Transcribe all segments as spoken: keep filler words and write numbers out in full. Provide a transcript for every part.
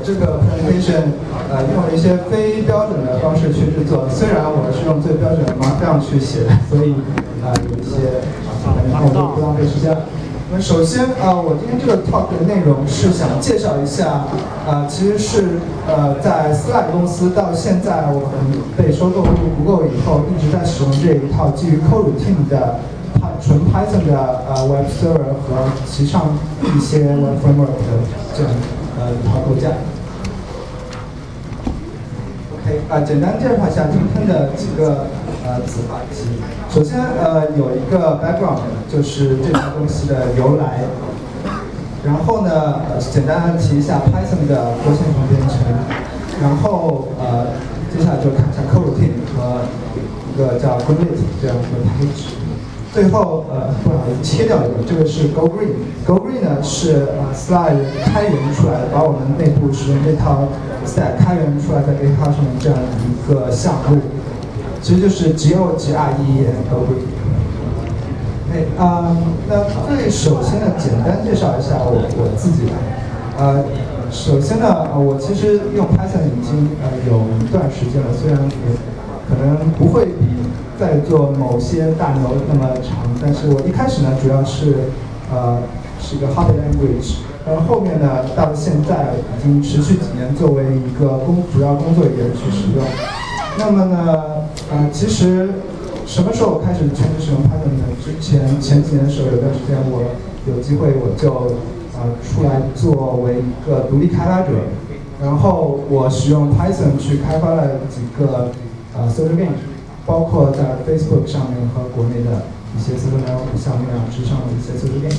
这个 presentation 呃用了一些非标准的方式去制作，虽然我是用最标准的 Markdown 去写的，所以啊、呃、有一些啊，然后我就不浪费时间了。那首先啊、呃，我今天这个 talk 的内容是想介绍一下，呃，其实是呃在 Slide 公司到现在我们被收购入 Google 以后，一直在使用这一套基于 coroutine 的纯 Python 的呃 Web Server 和其上一些 Web Framework 的这样呃一套构架。OK， 啊、呃，简单介绍一下今天的几个呃子话题。首先呃有一个 background， 就是这套东西的由来。然后呢，呃，简单的提一下 Python 的多线程编程。然后呃，接下来就看一下 coroutine 和一个叫 Greenlit 这样一个 package。最后，呃，不好意思，切掉一个，这个是 Go Green。Go Green 呢是呃 Slide 开源出来的，把我们内部使用这套 stack 开源出来在 GitHub 上面这样一个项目，其实就是 G O G R E N Go Green。哎，啊、嗯，那最首先呢，简单介绍一下我我自己吧。呃，首先呢，呃，我其实用 Python 已经呃有一段时间了，虽然也可能不会比在座某些大牛那么长，但是我一开始呢，主要是呃是一个 hobby language， 然后后面呢，到了现在已经持续几年作为一个工主要工作语言去使用。那么呢，呃，其实什么时候开始全职使用 Python 呢？之前前几年的时候，有段时间我有机会我就呃出来作为一个独立开发者，然后我使用 Python 去开发了几个呃 social game。包括在 Facebook 上面和国内的一些 social network 像那样之上的一些 social game。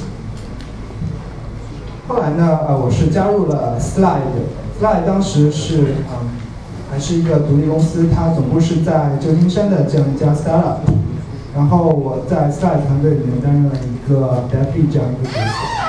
后来呢，呃，我是加入了 Slide。Slide 当时是嗯，还是一个独立公司，它总部是在旧金山的这样一家 startup。然后我在 Slide 团队里面担任了一个 dev lead 这样一个角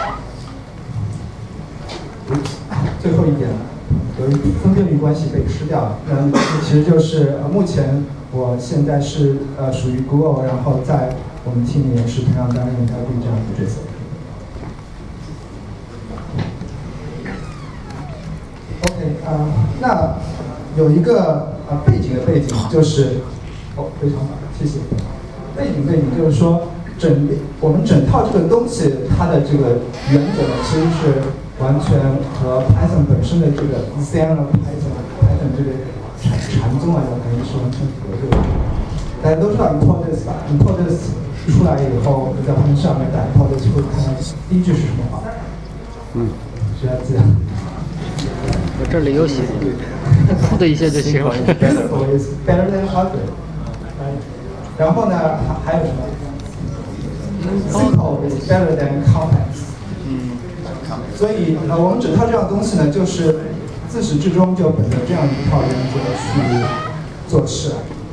色。最后一点，由于分辨率关系被吃掉了。那其实就是呃，目前。我现在是呃属于 Google， 然后在我们 team 里也是同样担任 dev lead 这样的角色。OK， 啊、呃，那有一个呃背景的背景就是，哦，非常好，谢谢。背景背景就是说，整我们整套这个东西它的这个原则呢，其实是完全和 Python 本身的这个 E C M 和 Python Python 这个禅禅宗来讲，肯定是完全合作的。大家都知道 IntelliJ 吧 ？IntelliJ 出来以后，你在它们上面打 IntelliJ 会看到第一句是什么话？嗯，谁还记得？ 我这里有写，พู的一下就行了。 Simple is better than hard. 然后呢，还还有什么 ？Simple is better than complex. 嗯。 所以呃，我们整套这样的东西呢，就是自始至终就本着这样一套原则去做事。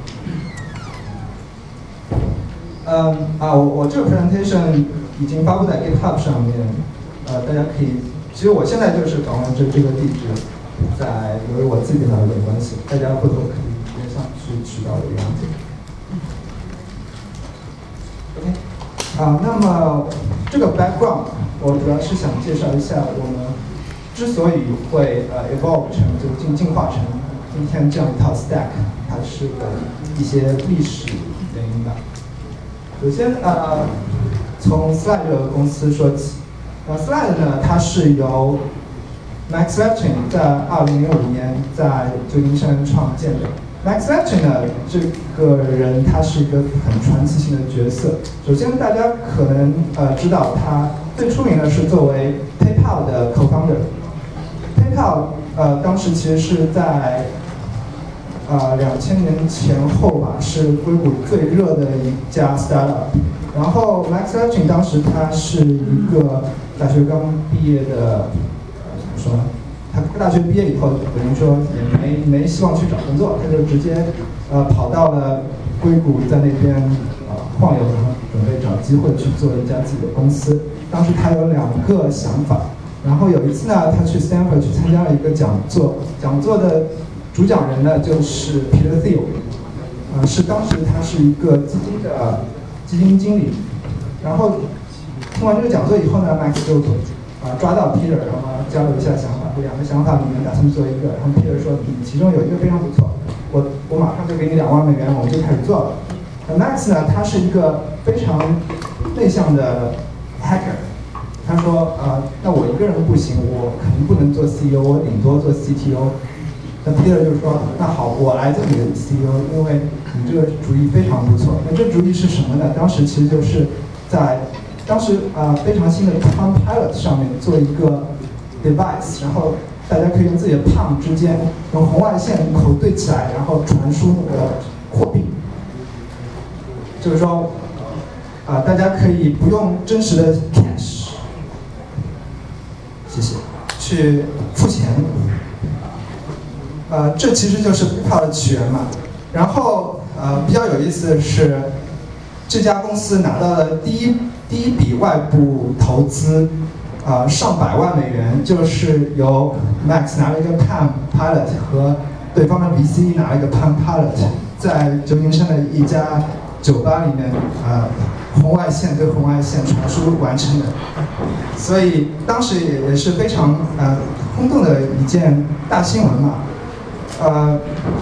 嗯啊，我我这个 presentation 已经发布在 GitHub 上面，呃，大家可以，其实我现在就是访问这这个地址，在由于我自己的有关系，大家回头可以直接上去取到我的样子。OK， 啊，那么这个 background 我主要是想介绍一下我们之所以会呃 evolve 成就进进化成今天这样一套 stack， 它是的一些历史原因吧。首先呃，从 Slide 这个公司说起。那 Slide 呢，它是由 Max Levchin 在二零零五年在旧金山创建的。Max Levchin 呢，这个人他是一个很传奇性的角色。首先，大家可能呃知道他最出名的是作为 PayPal 的 co-founder。PayPal 呃当时其实是在呃两千年前后吧，是硅谷最热的一家 startup。然后 Max Levchin 当时他是一个大学刚毕业的，呃怎么说呢？他大学毕业以后，等于说也没没希望去找工作，他就直接呃跑到了硅谷，在那边呃晃悠，然后准备找机会去做一家自己的公司。当时他有两个想法，然后有一次呢，他去 Stanford 去参加了一个讲座，讲座的主讲人呢就是 Peter Thiel， 呃是当时他是一个基金的基金经理。然后听完这个讲座以后呢 ，Max 就啊抓到 Peter， 然后交流一下想法。 两个想法里面打算做一个，然后 Peter 说你其中有一个非常不错，我我马上就给你两万美元，我们就开始做了。那 Max 呢，他是一个非常内向的 hacker， 他说啊、呃，那我一个人不行，我肯定不能做 C E O， 我顶多做 C T O。那 Peter 就说，那好，我来做你的 C E O， 因为你这个主意非常不错。那这主意是什么呢？当时其实就是在当时啊、呃、非常新的 Palm Pilot 上面做一个 device， 然后大家可以用自己的 palm 之间用红外线口对起来，然后传输那个货币。就是说，啊、呃，大家可以不用真实的 cash， 谢谢，去付钱。呃，这其实就是 PayPal 的起源嘛。然后，呃，比较有意思的是，这家公司拿到了第一第一笔外部投资，呃，上百万美元，就是由 Max 拿了一个 Palm Pilot 和对方的 V C 拿了一个 Palm Pilot， 在旧金山的一家酒吧里面，呃，红外线对红外线传输完成的。所以当时也也是非常呃轰动的一件大新闻嘛。呃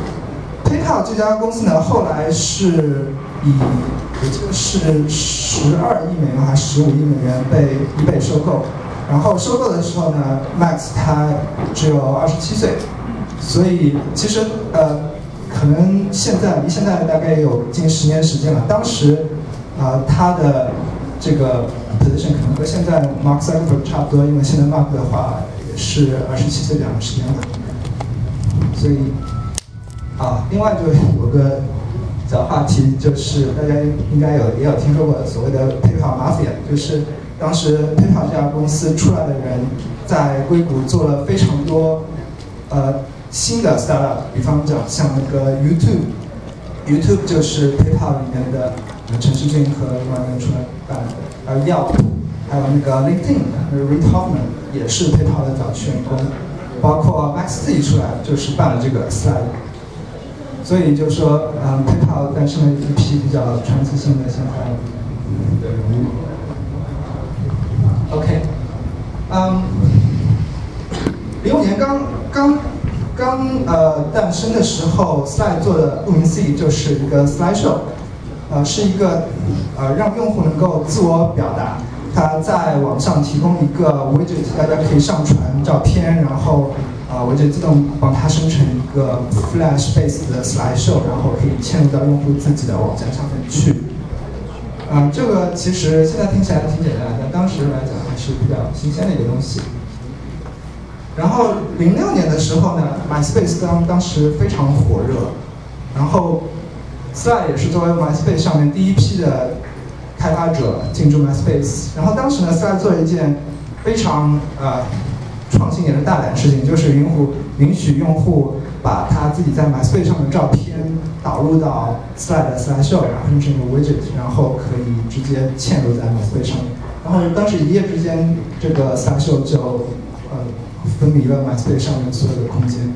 ，PayPal 这家公司呢，后来是以我记得是十二亿美元还是十五亿美元被易贝收购。然后收购的时候呢 ，Max 他只有二十七岁，所以其实呃，可能现在离现在大概有近十年时间了。当时啊、呃，他的这个 position 可能和现在 Mark Zuckerberg 差不多，因为现在 Mark 的话也是二十七岁这样的时间了。所以，啊，另外就有个小话题，就是大家应该有也有听说过所谓的 PayPal Mafia， 就是当时 PayPal 这家公司出来的人在硅谷做了非常多呃新的 startup， 比方讲像那个 YouTube，YouTube 就是 PayPal 里面的陈世俊和另外一个人出来办的，还有 Yelp， 还有那个 LinkedIn， 那个 Reid Hoffman 也是 PayPal 的早期员工。包括 Max 自己出来就是办了这个 Slide， 所以就说，嗯 ，PayPal 诞生了一批比较传奇性的现在的人物。OK， 嗯，零五年刚刚刚呃诞生的时候 ，Slide 做的顾名思义就是一个 slideshow， 呃，是一个呃让用户能够自我表达。它在网上提供一个 widget， 大家可以上传照片，然后啊、呃、widget 自动帮它生成一个 Flash based 的 slideshow， 然后可以嵌入到用户自己的网站上面去。啊、呃，这个其实现在听起来挺简单，但当时来讲还是比较新鲜的一个东西。然后零六年的时候呢 ，MySpace 当当时非常火热，然后 Slide 也是作为 MySpace 上面第一批的开发者进驻 MySpace， 然后当时呢 ，Slide 做了一件非常呃创新也是大胆的事情，就是允户允许用户把他自己在 MySpace 上的照片导入到 Slide 的 Slideshow， 然后生成一个 widget， 然后可以直接嵌入在 MySpace 上面。然后当时一夜之间，这个 Slideshow 就呃分离了 MySpace 上面所有的空间。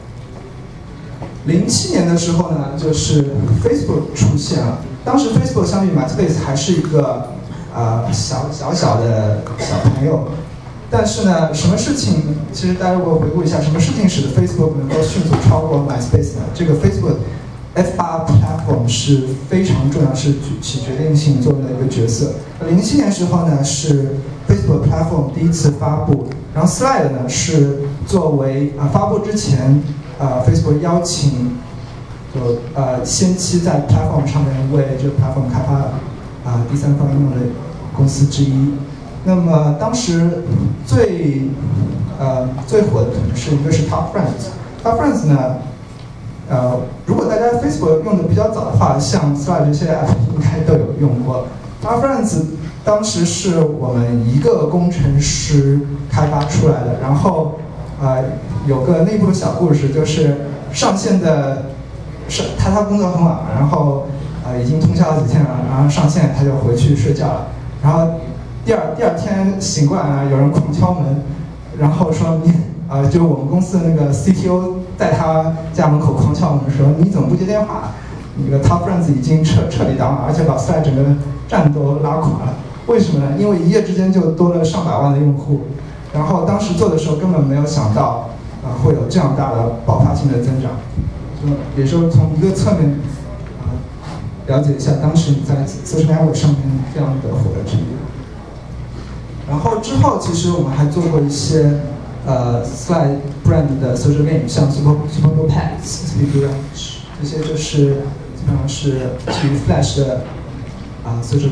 零七年的时候呢，就是 Facebook 出现了。当时 Facebook 相比 MySpace 还是一个呃小小小的小朋友，但是呢，什么事情其实大家如果回顾一下，什么事情使得 Facebook 能够迅速超过 MySpace 呢？这个 Facebook F 八 Platform 是非常重要，是起决定性作用的一个角色。零七年时候呢，是 Facebook Platform 第一次发布，然后 Slide 呢是作为啊、呃、发布之前啊、呃、Facebook 邀请。就呃，先期在 platform 上面为这个 platform 开发啊、呃、第三方应用的公司之一。那么当时最呃最火的可能是一个是 Top Friends。Top Friends 呢，呃，如果大家 Facebook 用的比较早的话，像 Slide 这些 app 应该都有用过。Top Friends 当时是我们一个工程师开发出来的，然后呃有个内部的小故事，就是上线的。是他他工作很晚，然后呃已经通宵了几天了，然后上线他就回去睡觉了，然后第二第二天醒过来啊，有人狂敲门，然后说你呃就是我们公司的那个 C T O 在他家门口狂敲门说你怎么不接电话？那个 Top Friends 已经彻彻底 down 了，而且把 Slide 整个站都拉垮了。为什么呢？因为一夜之间就多了上百万的用户， 然后当时做的时候根本没有想到，啊、呃、会有这样大的爆发性的增长。就也就是从一个侧面，啊、呃、了解一下当时你在 social network 上面这样的火的程度。然后之后其实我们还做过一些呃 Slide brand 的 social game， 像 Super Super Bowl Pets、Speed Ranch 这些就是基本上是基于 Flash 的啊、呃、social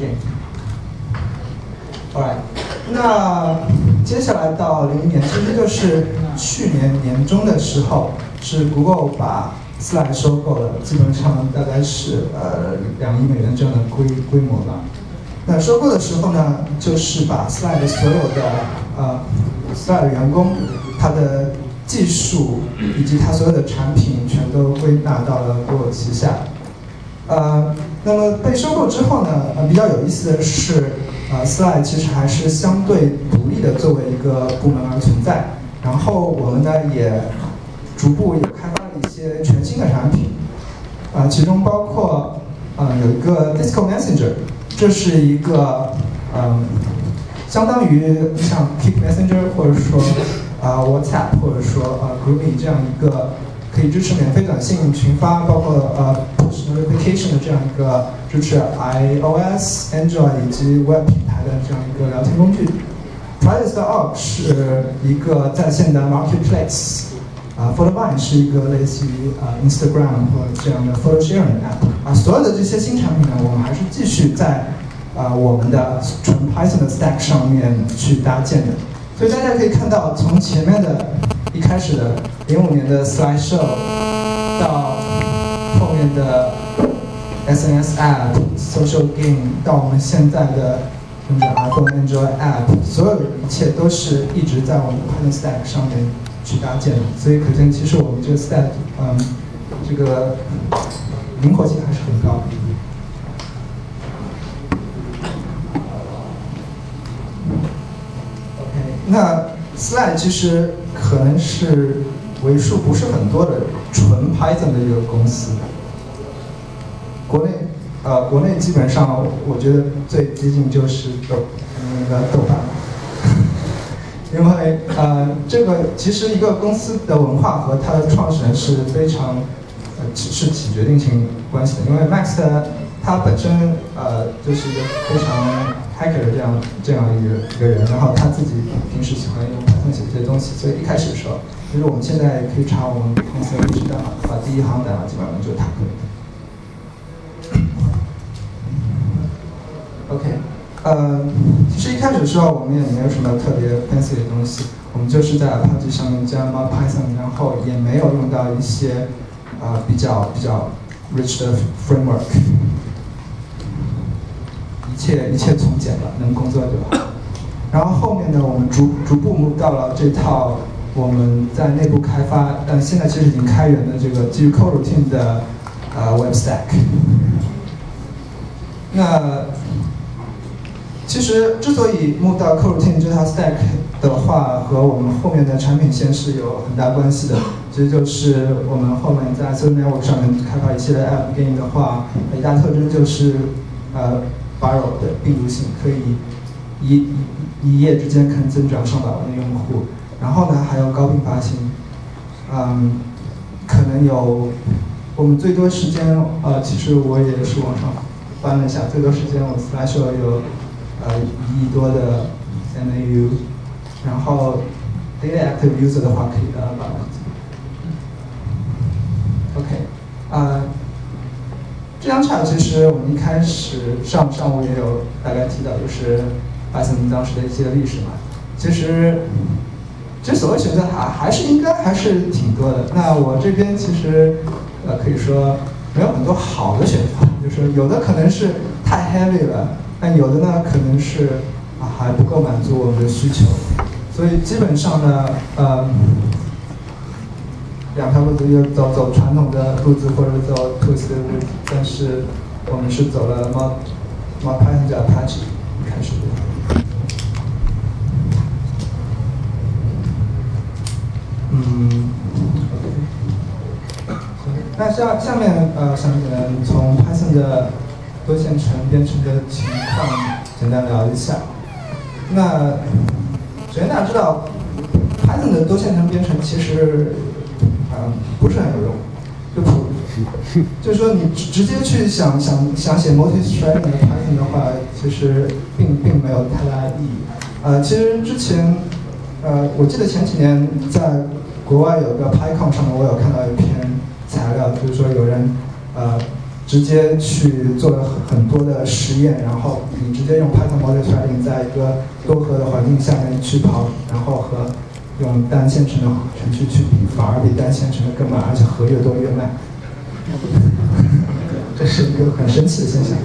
game。Alright， 那接下来到零零年，其实就是去年年中的时候，是 Google 把 Slide 收购了，基本上大概是呃两亿美元这样的规规模吧。那收购的时候呢，就是把 Slide 所有的呃 Slide 员工，他的技术以及他所有的产品全都归纳到了 Google 旗下。呃，那么被收购之后呢，呃，比较有意思的是，呃 ，Slide 其实还是相对独立的作为一个部门而存在。然后我们呢也逐步也开发了一些全新的产品，啊、呃，其中包括呃有一个 Discord Messenger。这是一个，嗯，相当于像 Kik Messenger 或者说啊、呃、WhatsApp 或者说呃 Groupme 这样一个可以支持免费短信群发，包括呃 Push Notification 的这样一个支持 iOS、Android 以及 Web 平台的这样一个聊天工具。Price 的 Org 是一个在线的 Marketplace。啊 ，Photovine 是一个类似于啊、呃、Instagram 或者这样的 photo sharing app 啊，所有的这些新产品呢，我们还是继续在啊、呃、我们的纯 Python 的 stack 上面去搭建的。所以大家可以看到，从前面的一开始的零五年的 Slideshow， 到后面的 S N S app、social game， 到我们现在的甚至 iPhone、Android app， 所有的一切都是一直在我们的 Python stack 上面去搭建的，所以可见其实我们这个 stack， 嗯，这个灵活性还是很高的。OK， 那 Slide 其实可能是为数不是很多的纯 Python 的一个公司。国内，呃，国内基本上我觉得最接近就是豆那个豆瓣。因为呃，这个其实一个公司的文化和它的创始人是非常呃是起决定性关系的。因为 Max 他本身呃就是一个非常 hacker 的这样这样一个一个人，然后他自己平时喜欢用 Python 写这些东西，所以一开始的时候，其实我们现在可以查我们公司的历史代码的话，第一行代码基本上就是他给的。OK。呃，其实一开始的时候我们也没有什么特别 fancy 的东西，我们就是在 Apache 上面加 ModPython， 然后也没有用到一些啊、呃、比较比较 rich 的 framework， 一切一切从简了，能工作就好。然后后面呢，我们逐逐步 move 到了这套我们在内部开发，但现在其实已经开源的这个基于 coroutine 的呃 web stack。那其实，之所以 move 到 coroutine 这套 stack 的话，和我们后面的产品线是有很大关系的。其实就是我们后面在 social network 上面开发一系列 app game 的话，一大特征就是呃 viral 的病毒性，可以一一一夜之间可能增长上百万的用户。然后呢，还有高并发性，嗯，可能有我们最多时间，呃，其实我也是网上翻了一下，最多时间我 Slideshow 有。呃，一亿多的 M A U， 然后 daily active user 的话可以达到八万级。OK， 啊、呃，这张 chart 其实我们一开始上上午也有大概提到，就是 Python 当时的一些历史嘛。其实，其实所谓选择还还是应该还是挺多的。那我这边其实呃可以说没有很多好的选择，就是有的可能是太 heavy 了。但有的呢，可能是啊还不够满足我们的需求，所以基本上呢，呃，两条路子，就走走传统的路子，或者走 twist 的路子，但是我们是走了 mod ModPython 加 Apache 开始的。嗯 ，OK。那下下面呃，想你们从 Python 的多线程编程的情况简单聊一下。那首先大家知道 Python 的多线程编程其实嗯不是很有用，就普就是说你直接去想想想写 multi-threading 的 Python 的话，其实并并没有太大的意义。呃，其实之前呃我记得前几年在国外有个 PyCon 上面，我有看到一篇材料，就是说有人呃直接去做了很多的实验，然后你直接用 Python multi-threading 在一个多核的环境下面去跑，然后和用单线程的程序去比，反而比单线程的更慢，而且核越多越慢。这是一个很神奇的现象。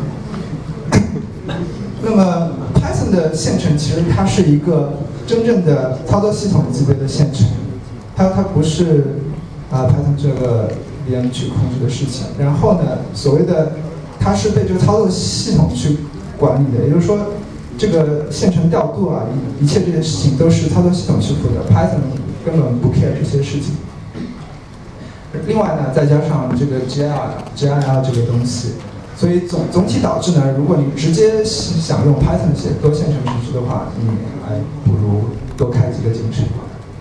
那么 Python 的线程其实它是一个真正的操作系统级别的线程，它它不是啊、呃、Python 这个 V M 去控制的事情。然后呢，所谓的它是被这个操作系统去管理的，也就是说，这个线程调度啊，一一切这些事情都是操作系统去负责 ，Python 根本不 care 这些事情。另外呢，再加上这个 G I L、G I L 这个东西，所以总总体导致呢，如果你直接想用 Python 写多线程程序的话，你还不如多开几个进程。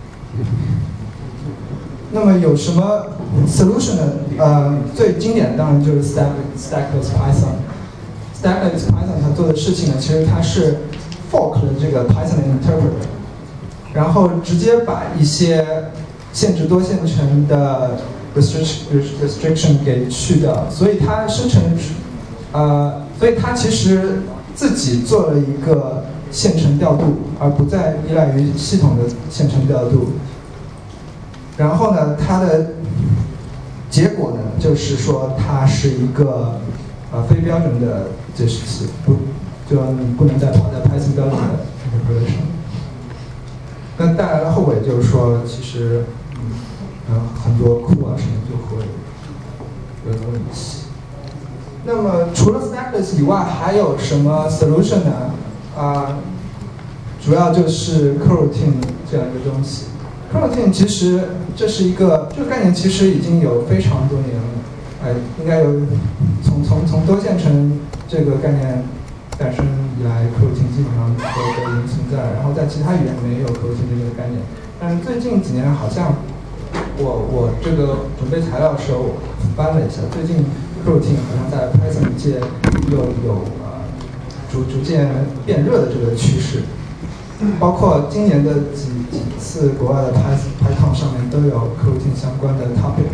那么有什么 solution 呢？呃，最经典的当然就是 Stack Stackless Python。Stackless Python 它做的事情呢，其实它是 fork 了这个 Python 的 interpreter， 然后直接把一些限制多线程的 restriction restriction 给去掉，所以它生成，呃，所以它其实自己做了一个线程调度，而不再依赖于系统的线程调度。然后呢，它的结果呢，就是说它是一个呃非标准的解释器，不，就你不能再跑在 Python 标准的 interpreter 上。那带来的后果就是说，其实嗯呃很多库啊什么就会有问题。那么除了 Stackless 以外，还有什么 solution 呢？啊、呃，主要就是 coroutine 这样一个东西。coroutine 其实这是一个这个概念，其实已经有非常多年了，哎，应该有从从从多线程这个概念诞生以来 ，coroutine 基本上都都已经存在了。然后在其他语言没有 coroutine 这个概念，但是最近几年好像我我这个准备材料的时候翻了一下，最近 coroutine 好像在 Python 界有有呃逐逐渐变热的这个趋势。包括今年的几几次国外的 PyCon 上面都有 coroutine 相关的 topic。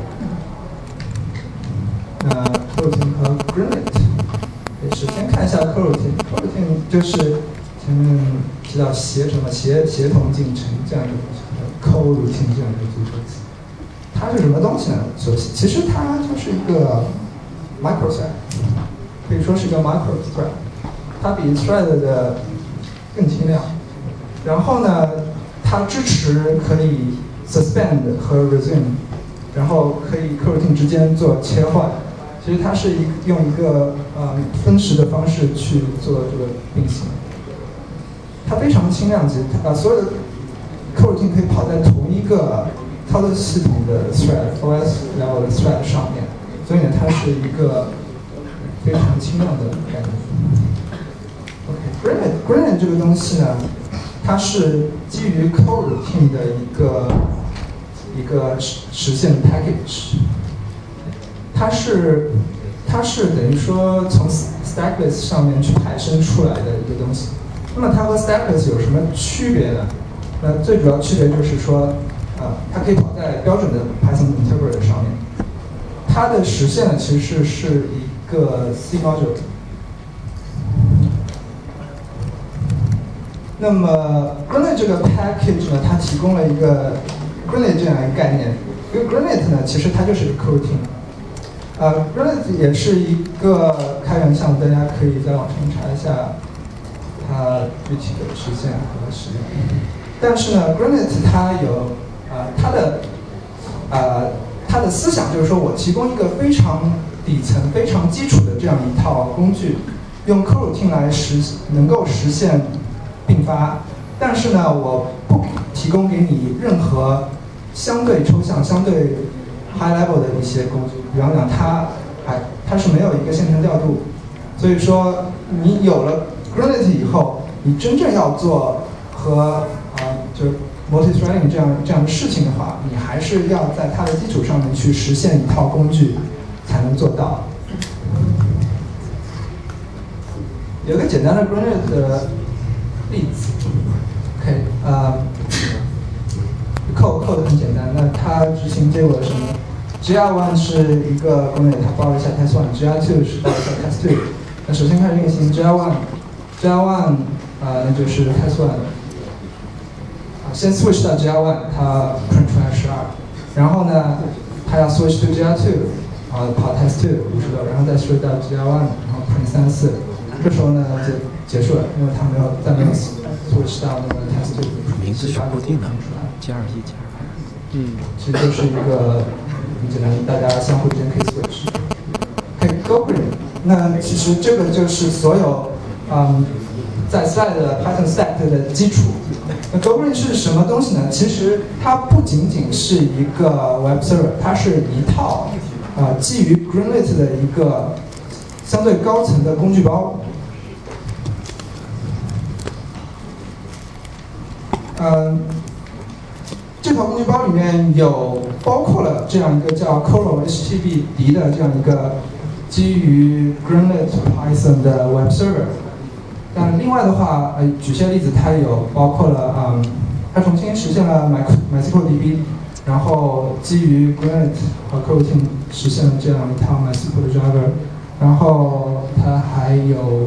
那 coroutine 和 Granite， 首先看一下 coroutine。coroutine 就是前面提到协什么协协同进程这样一个东西 ，coroutine 这样一个组成词。它是什么东西呢？首先，其实它就是一个 microthread， 可以说是一个 microthread， 它比 thread 的更轻量，然后呢，它支持可以 suspend 和 resume， 然后可以 coroutine 之间做切换。其实它是一用一个呃分时的方式去做这个并行。它非常轻量级，啊、呃，所有的 coroutine 可以跑在同一个操作系统的 thread，O S level 的 thread 上面，所以呢，它是一个非常轻量的概念。OK，Granite Granite 这个东西呢，它是基于 coroutine 的一个一个实实现 package， 它是它是等于说从 Stackless 上面去派生出来的一个东西。那么它和 Stackless 有什么区别呢？那最主要区别就是说，啊、呃，它可以跑在标准的 Python interpreter 上面。它的实现呢，其实是一个 C module。那么 Granite 这个 package 呢，它提供了一个 Granite 这样一个概念。因为 Granite 呢，其实它就是一个 coroutine。呃 ，Granite 也是一个开源项目，大家可以在网上查一下它具体的实现和实用。但是呢 ，Granite 它有呃它的呃它的思想就是说我提供一个非常底层、非常基础的这样一套工具，用 coroutine 来实能够实现并发，但是呢，我不提供给你任何相对抽象、相对 high level 的一些工具。比方讲，它还它是没有一个线程调度，所以说你有了 Granite 以后，你真正要做和就是 multi-threading 这样这样的事情的话，你还是要在它的基础上面去实现一套工具才能做到。有个简单的 Grenade 的例子 ，OK， 呃 ，code code 很简单，那它执行结果是什么 ？G R 一 是一个 Grenade， 它包了一下 test one，G R 二 是包了一下 test two。那首先开始运行 G R 一， G R 一 呃，那就是 test one。啊，先 switch 到 G R 一， 它 print 出来十二，然后呢，它要 switch to G R 二， 啊，跑 test two 五十六，然后再 switch 到 G R 一， 然后 print 三十四。这时候呢就结束了，因为它没有再没有 switch 到那个 test two。 名字是固定的 ，G R 一、G R 二。 嗯， 其实就是一个很简单，大家相互之间可以 switch。可以 GoGreen， 那其实这个就是所有嗯在 Slide 的 Python Stack 的基础。那 GoGreen 是什么东西呢？其实它不仅仅是一个 Web Server， 它是一套啊、呃、基于 Greenlet 的一个相对高层的工具包。嗯，这套工具包里面有包括了这样一个叫 Coral H T T P D 的这样一个基于 Greenlet Python 的 Web Server。但另外的话，呃，举些例子，它有包括了，嗯，它重新实现了 MySQLDB， 然后基于 Greenlet 和 Coroutine 实现了这样一套 MySQL 的 driver， 然后它还有。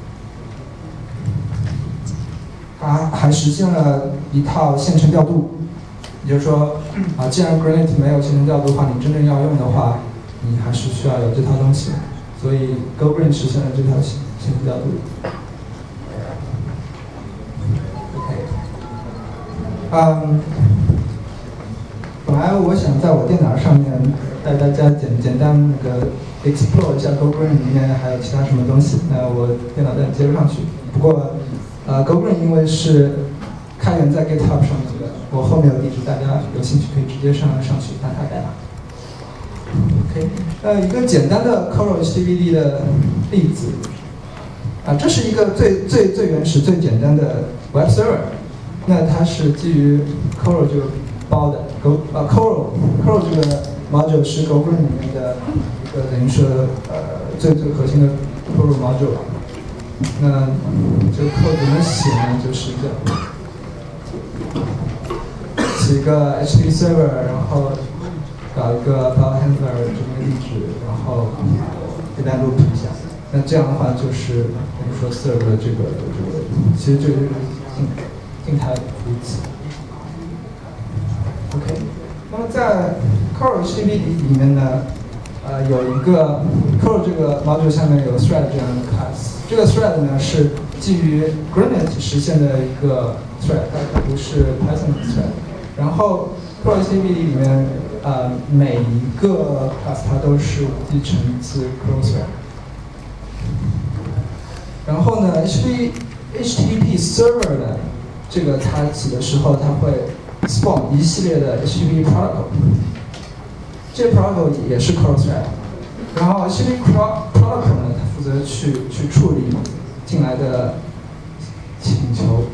它还实现了一套线程调度，也就是说，啊，既然 Grenade 没有线程调度的话，你真正要用的话，你还是需要有这套东西。所以 GoGreen 实现了这套线线程调度。OK， 嗯，本来我想在我电脑上面带大家简简单那个 explore 一下 GoGreen 里面还有其他什么东西，那我电脑带接不上去。不过。呃 ，GoGreen 因为是开源在 GitHub 上面的，我后面有地址，大家有兴趣可以直接上上去打它代码。OK， 呃，一个简单的 Coral H T T P D 的例子，啊，这是一个最最最原始、最简单的 Web Server， 那它是基于 Coral 这个包的 Go 啊 Coral Coral 这个 module 是 GoGreen 里面的一个等于说呃最最核心的 Coral module。那这个 code 怎么写呢？就是这样，起一个 H T T P server， 然后搞一个 file handler 这么个地址，然后给大家 loop 一下。那这样的话就是我们说 server 的这个这个，其实就是静静态服务器。OK， 那么在 Coral H T T P 里面呢，呃，有一个 Coral 这个 module 下面有 thread 这样的 class。这个 thread 呢是基于 Grenade 实现的一个 thread， 它不是 Python 的 thread。然后 Coral H T T P 里面，呃，每一个 class 它都是继承自 Coral thread。然后呢 ，H T T P server 呢，这个它起的时候，它会 spawn 一系列的 H T T P protocol， 这 protocol 也是 Coral thread。然后 H T T P protocol 呢，它负责去去处理进来的请求。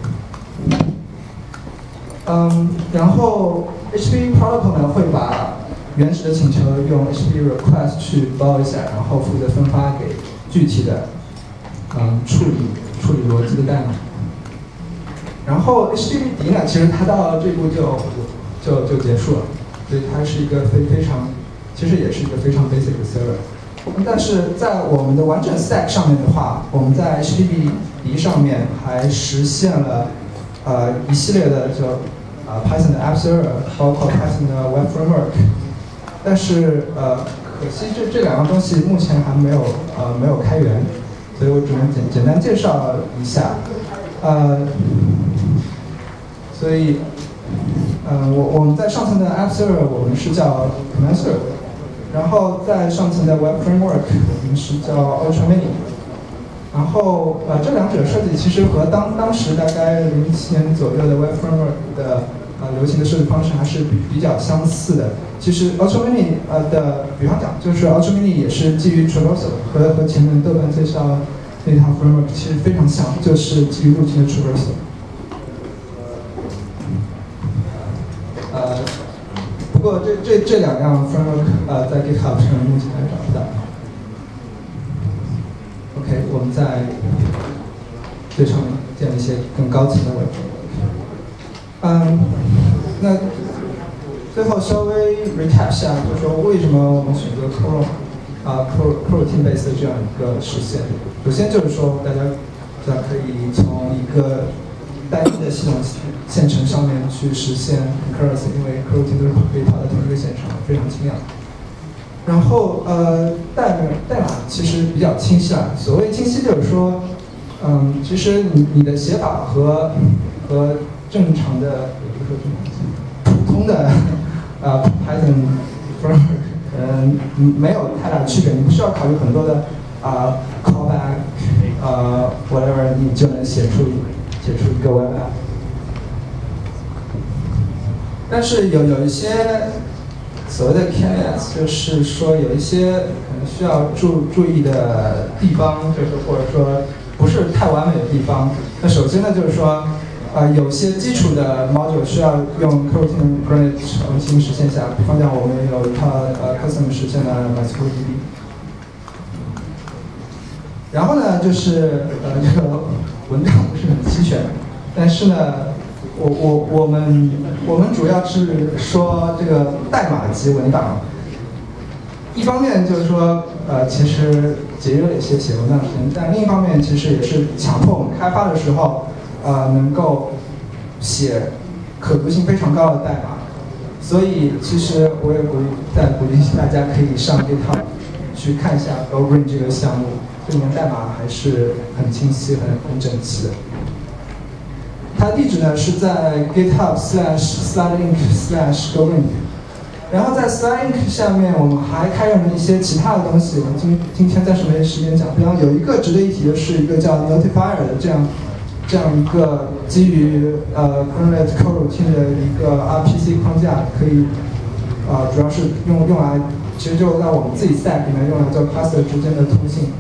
嗯，然后 H T T P protocol 呢会把原始的请求用 H T T P request 去包一下，然后负责分发给具体的嗯处理处理逻辑的代码。然后 H T T P D 呢，其实它到这步就就就结束了，所以它是一个非非常。其实也是一个非常 basic 的 server， 但是在我们的完整 stack 上面的话，我们在 H T T P D 上面还实现了呃一系列的就呃 Python 的 App Server， 包括 Python 的 Web Framework， 但是呃可惜这这两个东西目前还没有呃没有开源，所以我只能简简单介绍一下，呃，所以呃我我们在上层的 App Server 我们是叫 Command Server。然后在上层的 Web Framework 我们是叫 Ultra Mini， 然后呃这两者设计其实和当当时大概零七年左右的 Web Framework 的呃流行的设计方式还是比比较相似的。其实 Ultra Mini 呃的，比方讲就是 Ultra Mini 也是基于 Traversal， 和和前面豆瓣介绍那套 Framework 其实非常像，就是基于路径的 Traversal。 不过这这这两样 framework 呃在 GitHub 上目前还找不到。OK， 我们在最上面建立一些更高级的 web framework。嗯，那最后稍微 recap 下，就是说为什么我们选择 Chrome 啊 coroutine based 的这样一个实现。首先就是说，大家大家可以从一个单一的系统线程上面去实现 concurrency， 因为 coroutine 都是可以跑在同一个线上，非常轻量。然后呃，代码代码其实比较清晰了。所谓清晰就是说，嗯，其实你你的写法和和正常的，也不是说正常，普通的呃 Python framework 嗯没有太大的区别。你不需要考虑很多的啊、呃、callback 呃 whatever， 你就能写出写出一个 web app。但是有有一些所谓的 caveats， 就是说有一些可能需要注注意的地方，就是或者说不是太完美的地方。那首先呢，就是说，呃，有些基础的 module 需要用 coroutine granite 重新实现一下。比方讲，我们有一套呃 custom 实现的 MySQLDB。然后呢，就是呃这个文档不是很齐全，但是呢。我我我们我们主要是说这个代码及文档，一方面就是说，呃，其实节约了一些写文档时间，但另一方面其实也是强迫我们开发的时候，呃，能够写可读性非常高的代码。所以其实我也鼓励再鼓励大家可以上 GitHub 去看一下 GoGreen 这个项目，这里面代码还是很清晰、很很整齐的。它地址呢是在 GitHub slash slideinc slash GoLink， 然后在 slideinc 下面我们还开源了一些其他的东西，我今今天暂时没时间讲。比方有一个值得一提的是一个叫 Notifier 的这样这样一个基于呃 Coroutine coroutine 的一个 R P C 框架，可以呃主要是用用来其实就在我们自己 stack 里面用来做 cluster 之间的通信。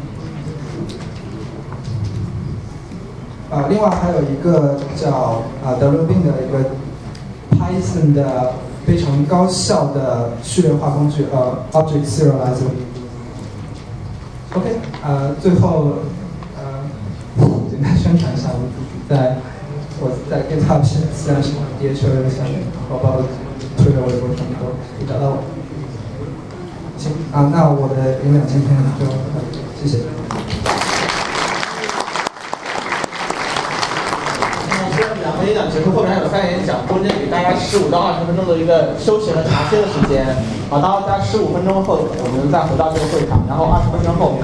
啊、呃，另外还有一个叫啊 WBin 的一个 Python 的非常高效的序列化工具，呃 Object Serializer。OK， 呃，最后呃简单宣传一下我自己，在我在 GitHub slash D H L 下面，然后包括推特、微博上都可以找到我。行啊，那我的演讲今天就谢谢。 演讲结束后面还有三个演讲，中间给大家十五到二十分钟的一个休闲的茶歇的时间，啊，大家十五分钟后我们再回到这个会场，然后二十分钟后。